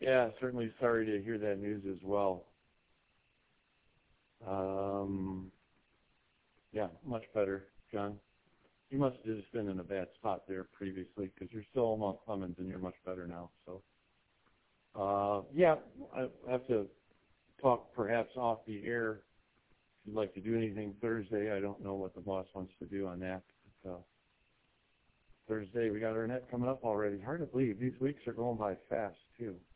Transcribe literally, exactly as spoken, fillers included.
Yeah, certainly sorry to hear that news as well. Um, yeah, much better, John. You must have just been in a bad spot there previously because you're still on Mount Clemens and you're much better now. So, uh, yeah, I have to talk perhaps off the air. If you'd like to do anything Thursday, I don't know what the boss wants to do on that. But, uh, Thursday, we got our net coming up already. Hard to believe. These weeks are going by fast, too.